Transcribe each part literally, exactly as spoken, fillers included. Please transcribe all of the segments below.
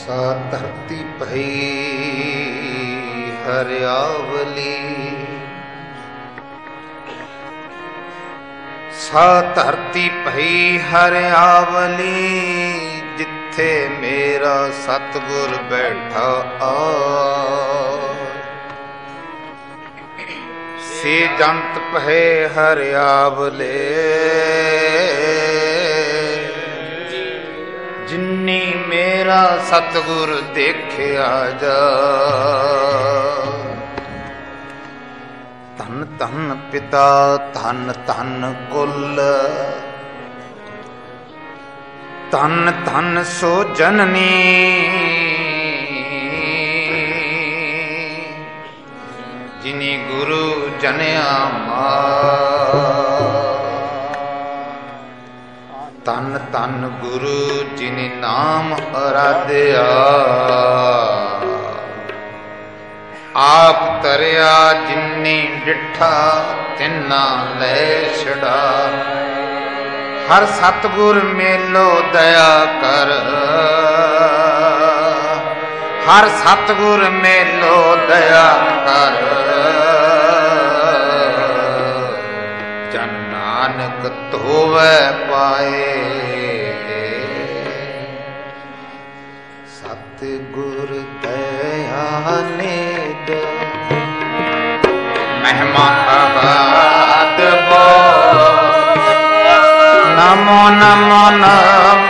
सा धरती भई हरियावली, सा धरती भई हरियावली, जिथे मेरा सतगुर बैठा आ। से जंत भय हरियावले, जिन्नी मेरा सतगुर देखिया जा। धन धन पिता धन धन कुल, धन धन सो जननी, जिनी गुरु जनिया मां। तन तन गुरु जिनि नाम आराध्या, आप तरिया जिन्नी डिठा तिन्ना ले छड़ा। हर सतगुर मेलो दया कर, हर सतगुर मेलो दया कर। जन नानक धोवे पाए, सतगुर दया निध। महिमा आबाद बो, नमो नमो नमो।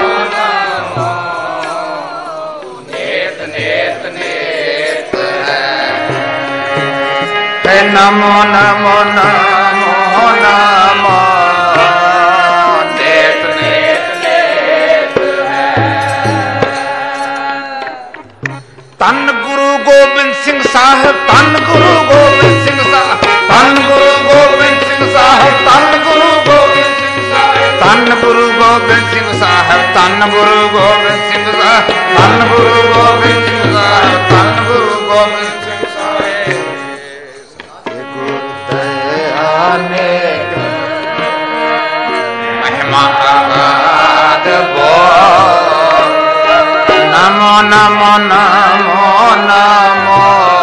नमो नमो नमो नमो, नेत नेत नेत है। धन गुरु गोबिंद सिंह साहब, धन गुरु गोबिंद सिंह साहब, धन गुरु गोबिंद सिंह साहब, धन गुरु गोबिंद सिंह साहब, धन गुरु गोबिंद सिंह साहब, धन गुरु गोबिंद सिंह साहब, धन गुरु गोबिंद सिंह साहब, धन गुरु गोबिंद सिंह साहब। महिमा आबाद बो, नमो नमो नमो नमो।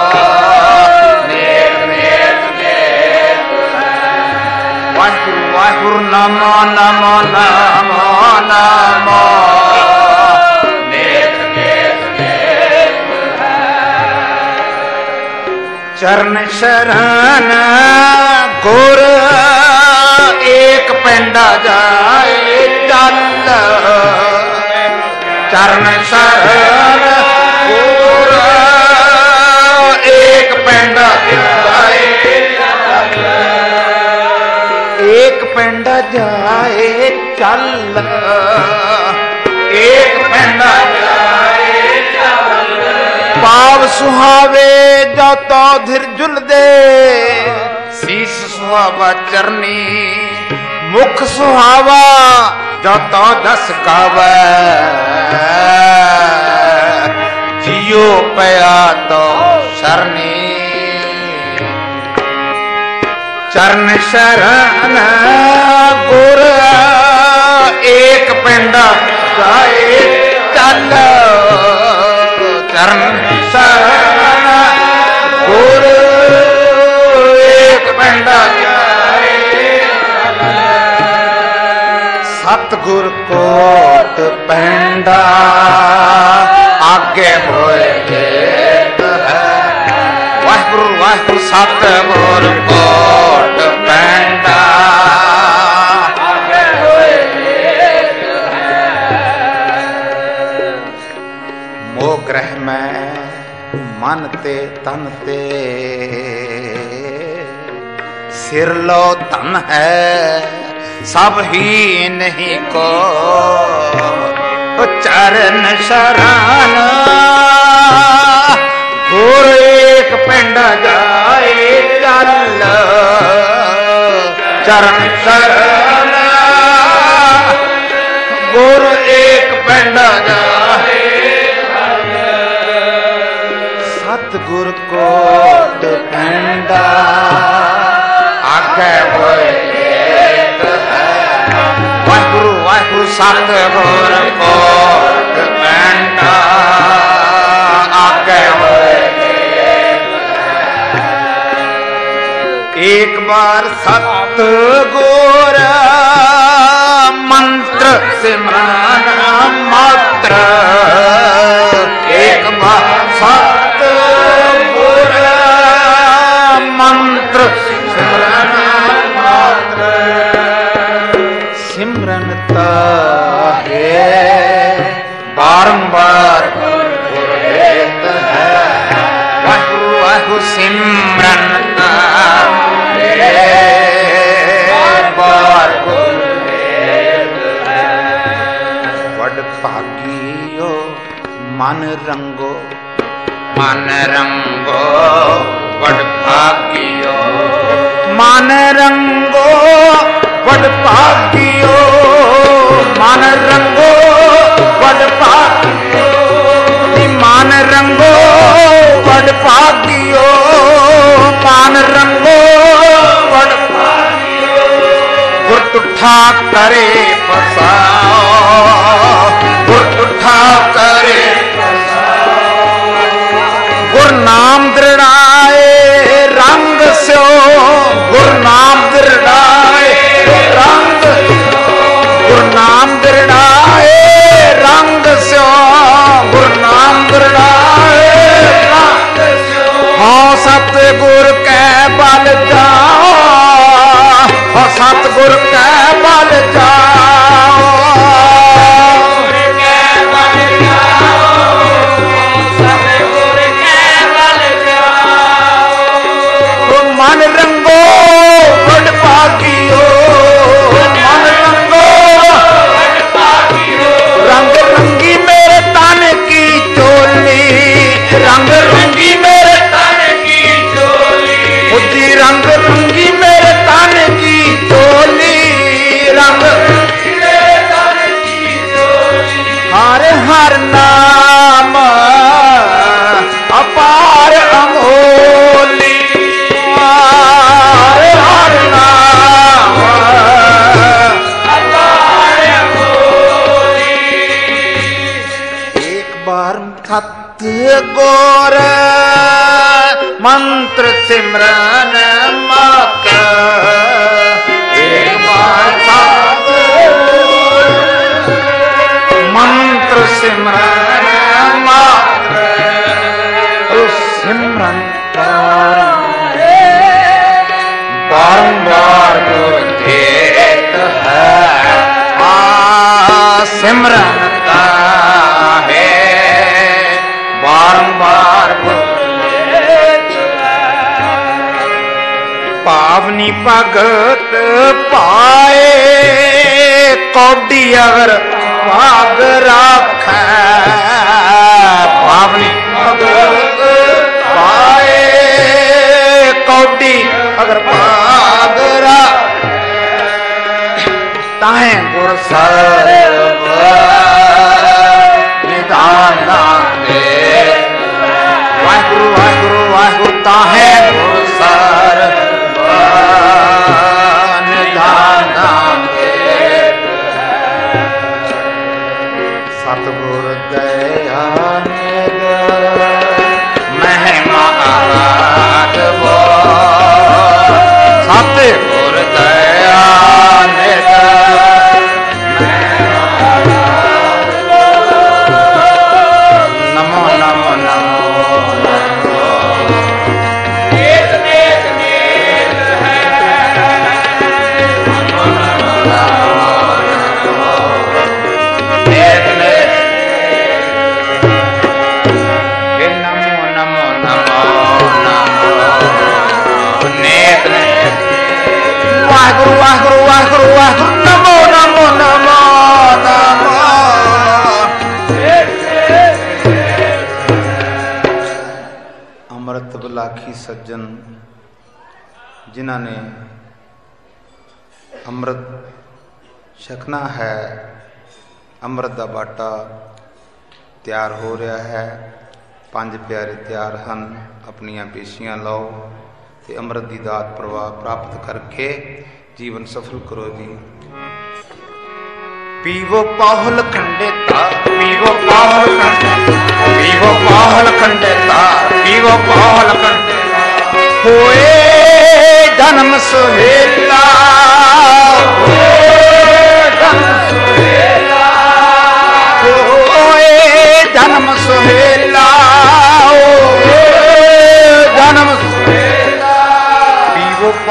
नेत नेत नेत वाहिगुरु वाहिगुरु, नमो नमो नमो नमो। नेत नेत नेत चरण शरण गुर, एक पेंडा जाए चल। चरण शरण गुर, एक पेंडा जाए चल। एक पेंडा जाए चल, एक पेंडा जाए चल। पाव सुहावे जो तो धिर जुल दे, शीस सुहावा चरनी, मुख सुहावा जो तो दस गावे। जियो पया तो शरणी, चरण शरण गुर, एक पेंडा जाए चल। चरण शरण गुर, एक पेंडा जाए चल। सतगुर कोट पेंडा, आगे होए खेत है। वाहिगुरु वाहिगुरु, सतगुर कोट पेंडा, आगे होए खेत है। मोह ग्रह में मन ते तन ते, सिर लो धन है सब ही नहीं को। चरण शरण गुर, एक पेंडा जाए चल। चरण शरण गुर, एक पेंडा जाए चल। सतगुर कोट पेंडा, आगे होए खेत है। वाहिगुरु वाहिगुरु, सतगुर कोट पेंडा, सिमरन मात्र एक बार सत गुर मंत्र सिमरन मात्र सिमरन है बारंबार गुरदेत है वाहु वाहु सिमरन बार गुरदेत है वड भागियो मन रंगो मन रंगो वड भागियो मन रंगो वड भागियो मन रंगो वड भागियो मन रंगो वड भागियो मन रंगो वड भागियो गुर तुठा करे फसाओ गुर तुठा करे गुर नाम दृढ़ाए रंग स्यो गुर नाम दृढ़ाए रंग गुर नाम दृढ़ाए रंग स्यो गुर नाम दृढ़ाए रंग स्यो हाँ सतगुर कै बल जाओ हाँ सतगुर कै बल जाओ मन रंगो वड भागियो मन रंगो वड भागियो रंग रंगी मेरे तन की चोली रंग रंगी मेरे तन की चोली बुद्धि रंग रंगी मेरे तन की चोली रंग रंगी मेरे तन की चोली हर हर नाम अपार अमोली सत गुर मंत्र सिमरन मात्र एक बार सत मंत्र सिमरन मात्र सिमरन बारंबार गुर देत है आ सिमरन है बारंबार पावनी भगत पाए कौडी अगर भाग राख पावनी भगत पाए कौडी अगर भाग राख ताहे गुर सर्व निधान वाहिगुरु वाहिगुरु वाहिगुरु ताहे गुर सर्व निधान सतगुर दया महिमा आराधो सतगुर दया नमो नमो नमो वाहिगुरु वाहिगुरु वाहिगुरु वाहिगुरु नमो नमो नमो नमो अमृत बिलाखी सज्जन जिन्हां ने अमृत छकना है अमृत का बाटा तैयार हो रहा है पंज प्यारे तैयार हैं अपनियां पेशियां लो ते अमृत की दात प्रवाह प्राप्त करके जीवन सफल करो जी। पीवो पाहल खंडेता पीवो पाहल खंडेता पीवो पाहल खंडेता पीवो पाहल खंडेता होए जन्म सुहेला होए जन्म सुहेला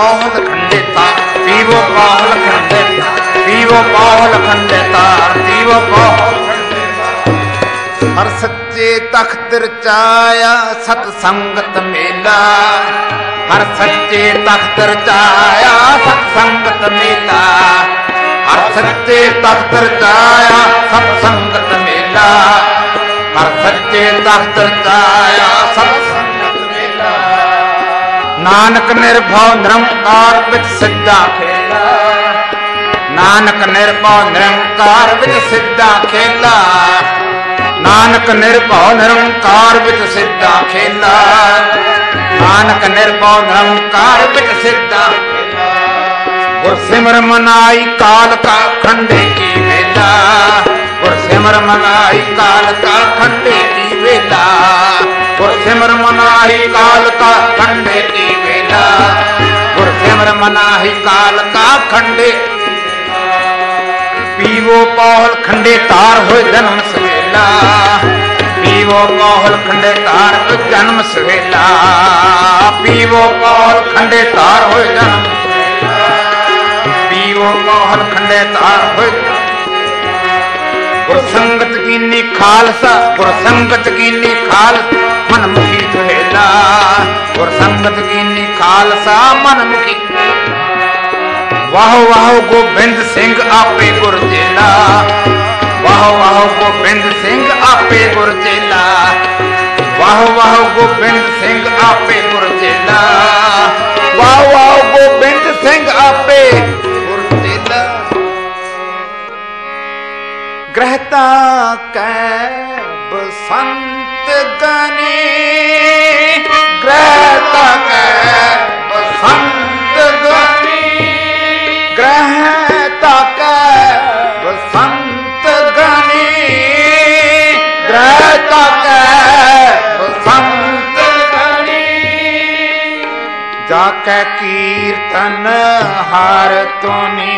पौहल खंडे तार पीवो पौहल खंडे पीवो पौहल खंडे तार पीवो पौहल खंडे तार। हर सच्चे तख्त रचाया सतसंगत मेला हर सच्चे तख्त रचाया सतसंगत मेला हर सच्चे तख्त रचाया सतसंगत मेला हर सच्चे तख्त रचाया सतसंगत मेला। नानक निर्भव निरंकार विच सिद्धा खेला नानक निर्भव निरंकार विच सिद्धा खेला नानक निर्भव निरंकार विच सिद्धा खेला नानक निर्भव निरंकार विच सिद्धा खेला। गुर सिमर मनाई काल का खंडे की वेला गुर सिमर मनाई काल का खंडे की वेला गुर सिमर मनाई काल का खंडे की वेला गुर सिमर मनाई काल का खंडे पीवो पौहल खंडे तार होए जन्म सवेला पीवो पौहल खंडे तार होए जन्म सवेला पीवो पौहल खंडे तार होए जन्म सवेला पीवो पौहल खंडे तार होए। गुरसंगत कीनी खालसा गुरसंगत कीनी खालसा मनमुखी सुहेला गुरसंगत कीनी खालसा मनमुखी। वाह वाह गोबिंद सिंह आपे गुरचेला वाह वाह गोबिंद सिंह आपे गुरचेला वाह वाह गोबिंद सिंह आपे गुरचेला वाह वाह गोबिंद सिंह आपे गुरचेला। ग्रहता कै बसंत गने ग्रहता कै बसंत गने ग्रहता कै बसंत गने ग्रहता कै बसंत गने जाकै कीर्तन हर तुनि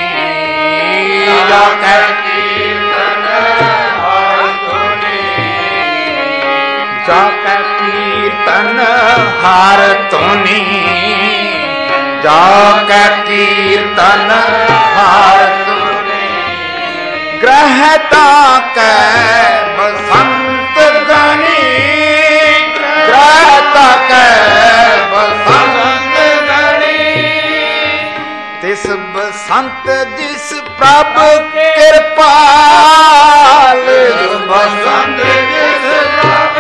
जाकै कीर्तन हर तुनि जाकै कीर्तन हर तुनि जाकै कीर्तन हर तुनि। ग्रहता कै बसंत गनी ग्रहता कै बसंत गनी तिस बसंत जिस प्रभ कृपाल बसंत जिस प्रभ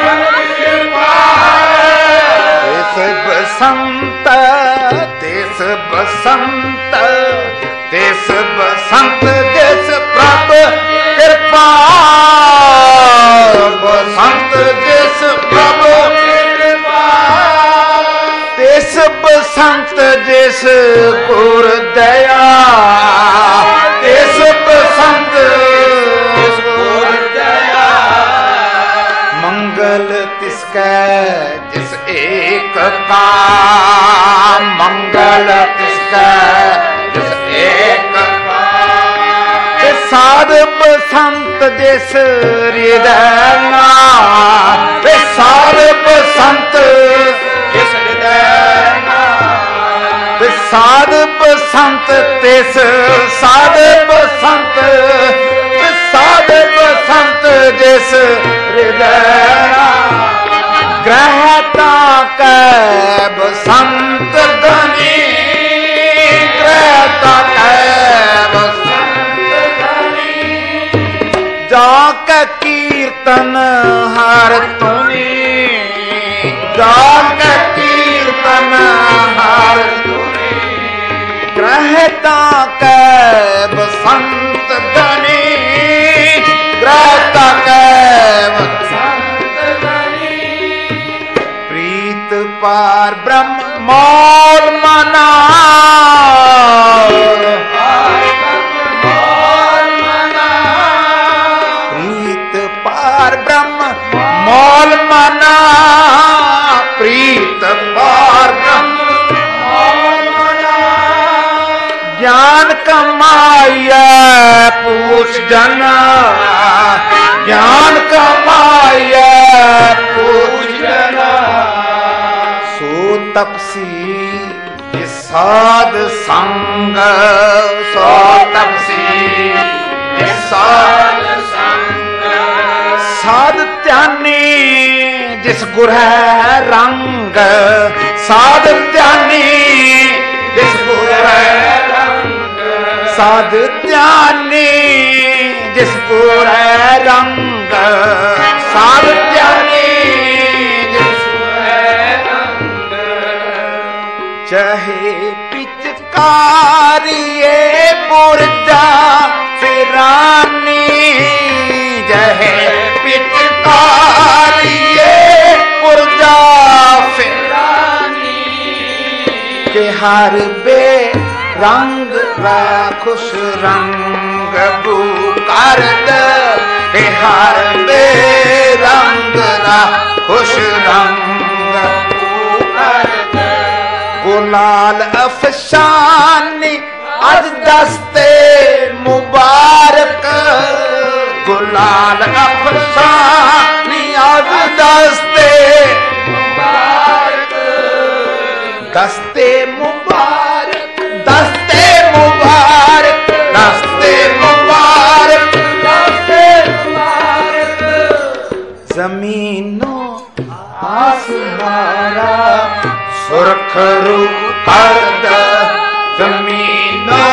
कृपाल तिस बसंत तिस बसंत तिस बसंत जिस प्रभ कृपाल बसंत जिस प्रभ कृपाल तिस बसंत जिस गुर दया तिस बसंत जिस गुर दया मंगल तिसकै जिस एक का मंगल तिसकै जिस एक का साध बसंत जिस हृदय नाथ साध बसंत जिस हृदय नाथ साध बसंत तिस साध बसंत साध बसंत जिस हृदय नाथ ग्रहता कै बसंत गनी ग्रहता कै बसंत गनी जाकै कीर्तन हर तुनि जाकै कीर्तन हर तुनि ग्रहता कै बसंत गनी ग्रहता कै बसंत गनी। प्रीत पार ब्रह्म मौल मना प्रीत पार ब्रह्म मौल मना प्रीत पार ब्रह्म मौल मना ज्ञान कमाइया पूछ जना ज्ञान कमाइया पूछ जना सो तपसी जिस साध संग सो तपसी साध संग साध ध्यानी जिस गुर है रंग साध ध्यानी जिस गुर है रंग साध ध्यानी जिस गुर है रंग साध ध्यानी जिस गुर है रंग चाहे पिचकारिए बुर्जा फिरानी जहे पिचकारिए बुर्जा फिरानी के हर बे रंग खुश रंग बू कर दे हर बे रंग खुश रंग बू कर दे गुलाल अफशानी अज दस्ते मुबारक गुलाल अफशानी अज दस्ते मुबारक दस्ते मुबारक दस्ते मुबारक दस्ते मुबारक दस्ते मुबारक जमीनों आसमाना सुरखरू कर दे जमीनों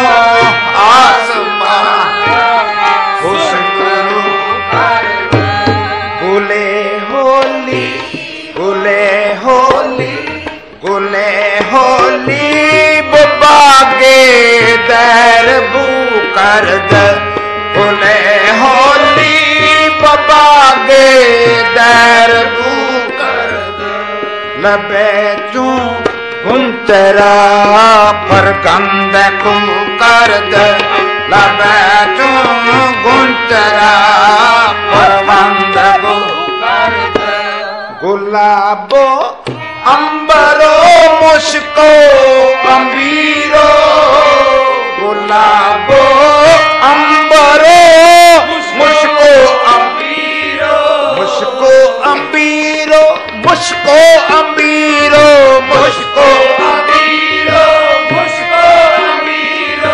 आसमान सुरखरू कर दे गुले होली गुले होली गुले होली बागे दैर बू कर दे गुले होली बागे दैर बू कर दे लबे चू गुंतरा पर गंद को कर दे लबे चू गुंतरा पर गंद को कर दे गुलाबो अंबरो मुश्को अंबीरो गुलाबो अंबरो मुश्को अंबीरो मुश्को अंबीरो मुश्को अंबीरो मुश्को अंबीरो मुश्को अंबीरो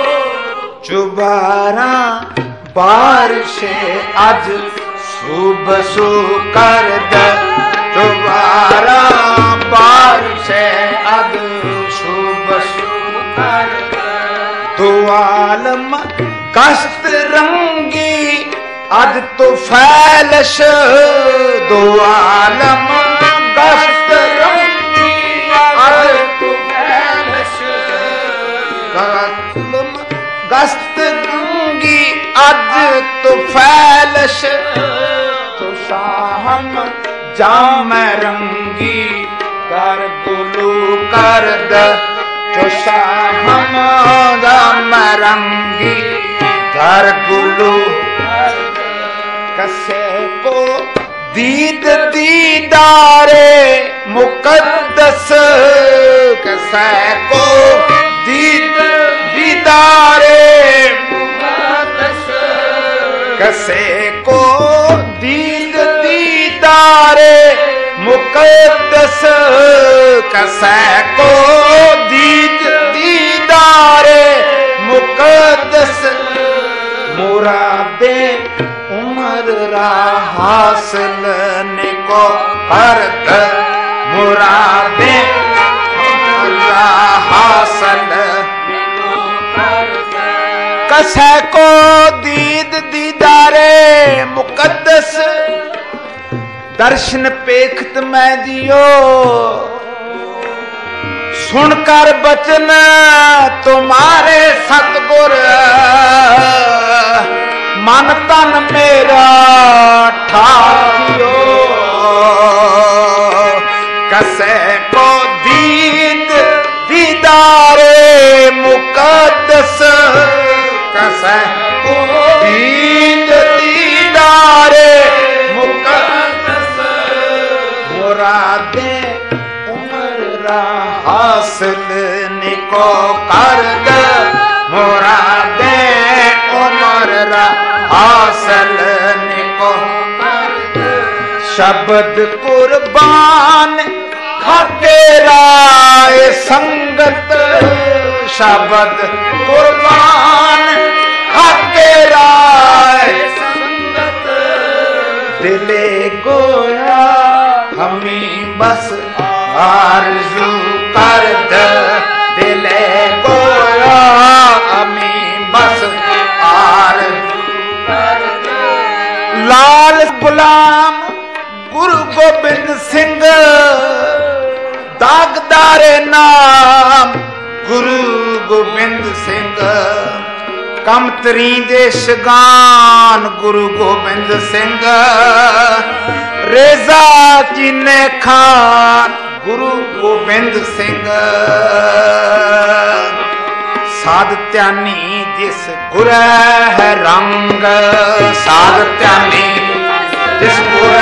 चुबारा बारिशे आज सुबह सु कर दे चुबारा बारिशे आज सुबह सु कर दे तू आलम कश्त रंगी अज तो फैलश दो आलम कश्त रंगी अज तो फैलश गश्त रंगी अज तो फैलश तो शाहम जाम रंगी कर गुलू कर दे तो शाहम जाम रंगी कर गुलू कसे को दीद दीदारे मुकद्दस कसे को दीद दीदारे मुकद्दस कसे को दीद दीदारे मुकद्दस कसे को दीद दीदारे मुकद्दस मुरादे उमर रा हासिल निको कर दे मुरादे उमर रा हासिल निको कर दे कसे को दीद दीदारे मुकद्दस दर्शन पेखत मैं दियो सुनकर बचन तुम्हारे सतगुर मन तन मेरा ठाकियो कसे को दीद दीदारे मुकद्दस कसे को दीद दीदारे मुकद्दस मुरादे उमर हासिल निको कर दे मुरादे उमर हासिल निको कर दे शब्द कुर्बान हाके राय संगत शब्द कुर्बान हाके राय संगत दिले गोया हमें बस आरज़ू कर दे दिले गोया हमें बस आरज़ू कर दे। लाल गुलाम गुरु गोबिंद सिंह दागदारे नाम गुरु गोबिंद सिंह कमतरी दे शगान गुरु गोबिंद सिंह रेजा चीने खान गुरु गोबिंद सिंह साधत्यानी जिस गुर है रंग साधत्यानी जिस गुर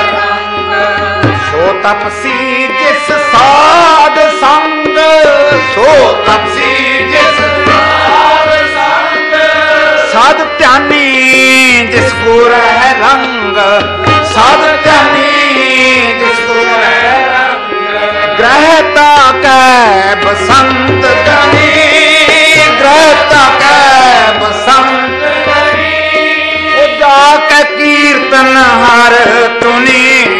सो तपसी जिस साध संग सो तपसी जिस साध संग साध ध्यानी जिस गुर है रंग साध ध्यानी जिस गुर है रंग ग्रहता कै बसंत गनी ग्रहता कै बसंत गनी ओ जाके कीर्तन हर तुनी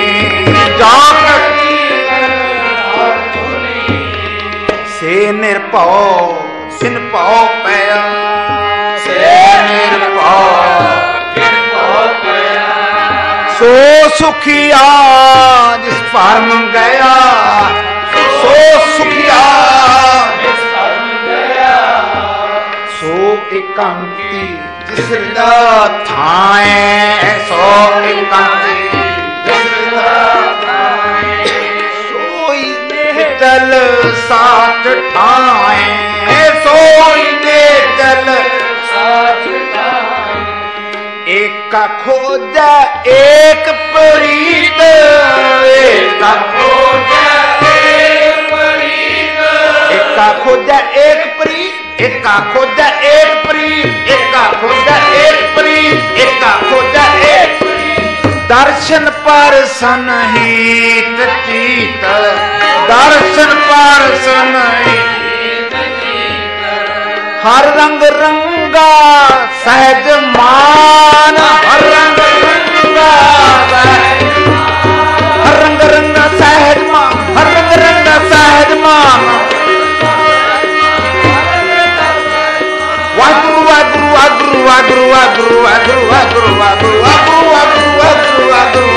से निर्भव सिन भव पया से निर्भव निर्भव पया सो सुखिया जिस परम गया सो सुखिया जिस परम गया सो एकांती जिस हृदय थाए सो एकांती दल साथ ठाए सोई दे दल साथ ठाए एक का खोजा एक प्रीत एक का खोजा एक प्रीत एक का खोजा एक प्रीत एक का खोजा एक प्रीत एक का खोजा एक प्रीत एक का खोजा एक दर्शन पर सनहित चीत दर्शन पर सनहित हर रंग रंगा सहज मान हर रंग रंगा हर रंग रंगा सहज मान हर रंग रंगा सहज मान वागुरु वागुरु वागुरु वागुरु वागुरु वागुरु वागुरु वागुरु वागुरु वागुरु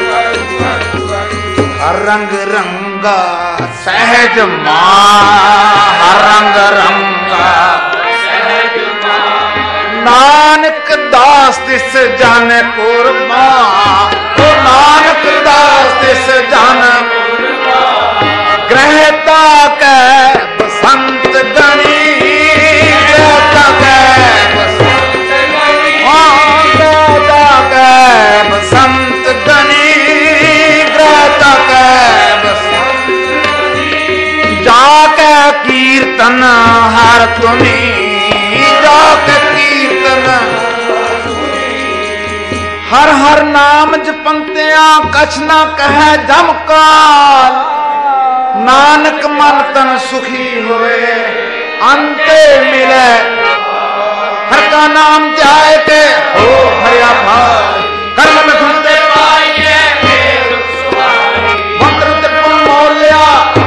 हर रंग रंगा सहज मां हर रंग रंगा सहज मां नानक दास तिस जन कुर्बान ओ नानक दास तिस जन कुर्बान ग्रहता कै बसंत गणी ग्रहता कै बसंत गणी हाँ ग्रहता कै बसंत गणी ग्रहता कै बसंत गणी जाके कीर्तन हर तुनी जाके कीर्तन हर हर नाम जपंतिया कछ ना कहे जमकाल नानक मन तन सुखी होए अंते मिले हर का नाम ध्याय के हो हरिया भाई कर्म में सुनते पाइए मंत्र ते पुन मोलिया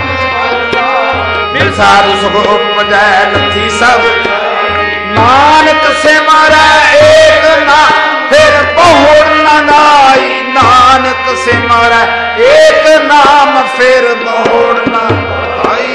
मिल साधु सुख उपजै नथी सब नानक से मारा एक ना फिर बहुर न नाई नानक से मारा एक नाम फिर बहुर न आई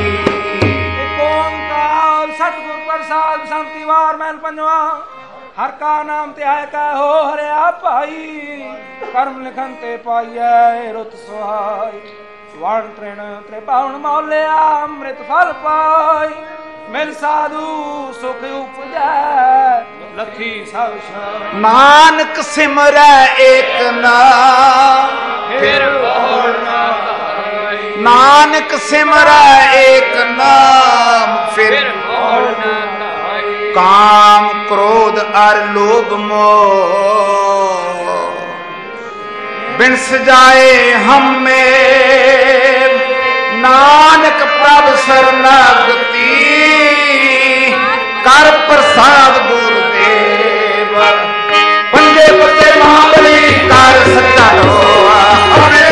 ओंकार सतगुर प्रसाद शांति वार महल पंजवा हर का नाम ते आए का हो हरिया भाई कर्म लिखन ते पाइए रुत सुहाई वर्ण त्रिण त्रिपावन मौलिया अमृत फल पाई मिल साधु सुख उपजै लखी सब नानक सिमरै एक नाम फिर बहुर न आई नानक सिमरै एक नाम फिर बहुर न आई काम क्रोध अर लोभ मोह बिन सजाए हम में नानक प्रभ शरणागति कर प्रसाद गुरुदेव पंजे पते महाबली कर सच्चा ढोआ अपने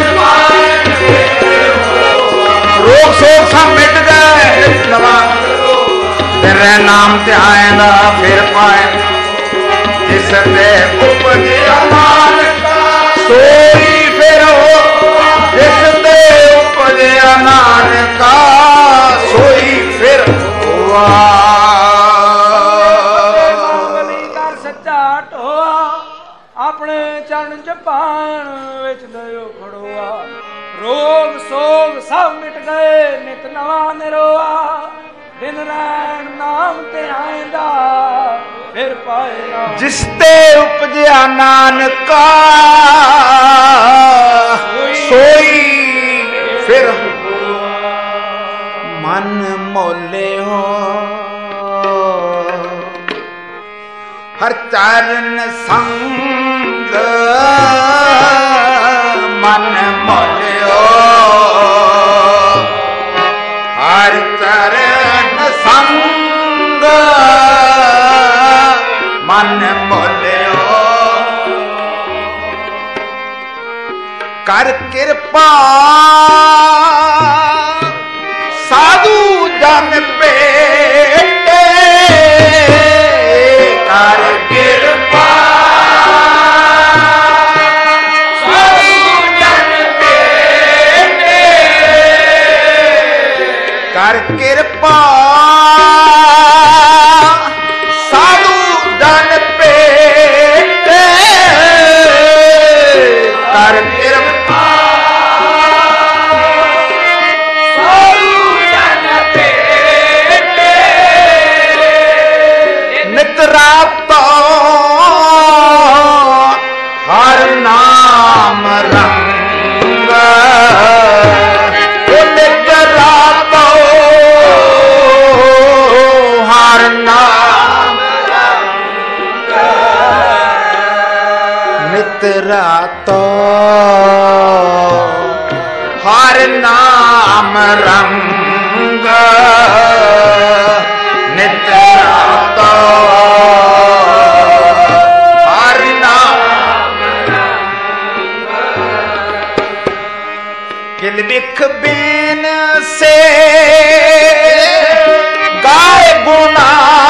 रोग शोक सब मिट गए तेरे नाम ते आएगा फिर पाए जिस दे उपजिया नानक सोई फिर हो जिस दे उपजिया नानक सोई फिर हुआ सच्चा ढोआ अपने चरण जपान विच दयो खड़ोआ रोग सोग सब मिट गए नित नवा निरोआ दिन रैन नाम ते आएंदा फिर पाएगा जिस ते उपजिया नानका सोई फिर मन मोले हो हर चरण संग मन मोले हो हर चरण संग मन मोलियो कर कृपा साधु जन पेटे कर कृपा साधु जन पेटे कर कृपा साधु जन पेटे कर कृपा साधु जन पेटे नित रातो हर नाम रंग नित रातो हर नाम रंग नित रातो हर नाम रंग नित रातो हर नाम किल बिख बिन से गाय गुना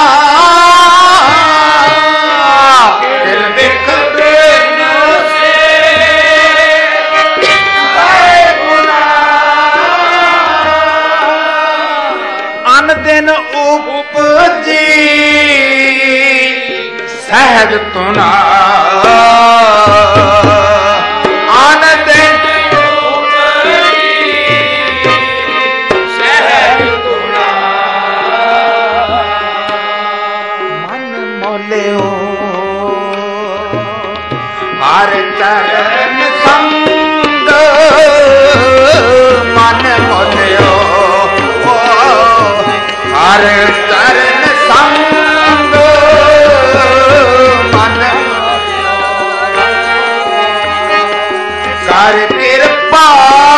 किल बिख बिन से गाय गुना अन दिन उपजी सहज तुना अन दिन सहज तुना मन मोलियो हर चरण संग मन मोलियो हर चरण संग मन कर कृपा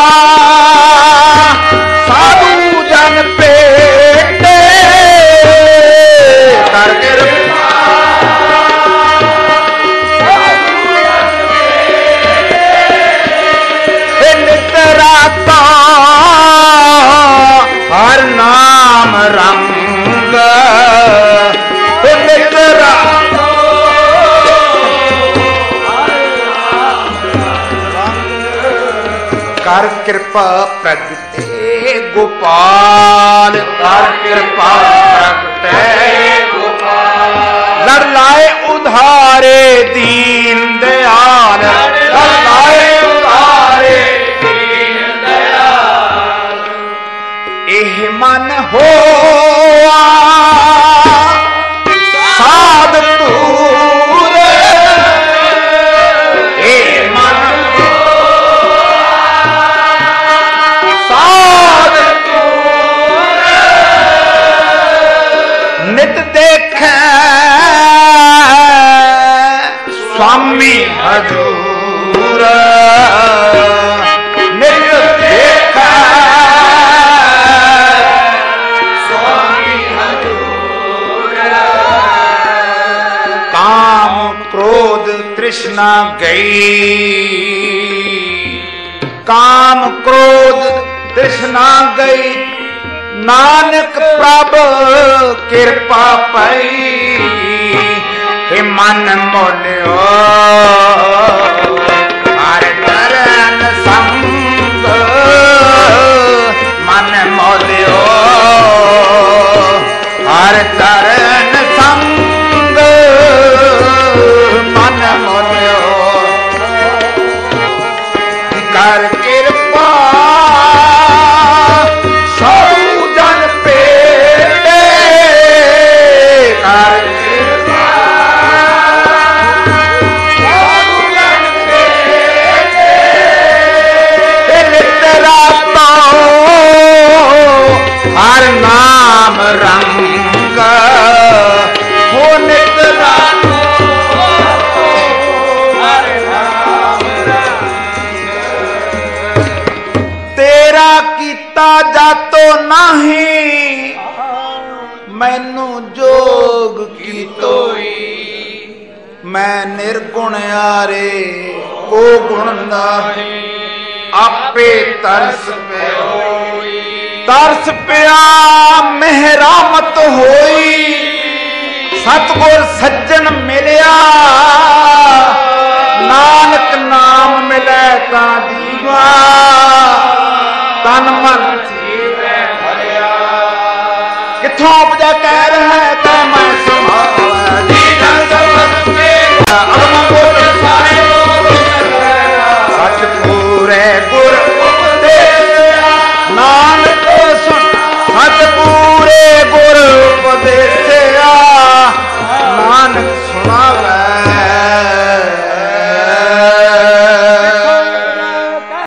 साधु जन पेटे कर कृपा नित राता हर नाम रंग नित राता कर कृपा प्रगटे गोपाल कर कृपा प्रगटे गोपाल लड़ लाए उधारे दीन दयाल लड़ लाए उधारे दीन दयाल एह मन हो साध तूर एह मन हो साध तूर नित देख स्वामी हजूर नित देख तृष्णा गई, काम क्रोध तृष्णा गई, नानक प्रभ कृपा पाई। हे मन मोलियो हर चरण संग, मन मोलियो हर चरण संग, मन मोलियो कर कृपा सब जन पेड़े, कर कृपा सब जन पेड़े। नित रातो हर नाम रंग, हो नित रातो हर नाम तेरा कीता जातो नहीं, मैनू जोग की तोई। मैं निर्गुण आरे को गुण नाही, आपे तरस पे होई। तरस पिया मेहरामत होई, सतगुर सज्जन मिलिया, नानक नाम मिले ता दीवा, तन मन जीवे भरिया। किथों उपजा कह रहा है तै मैं सुभावा, जी जन सब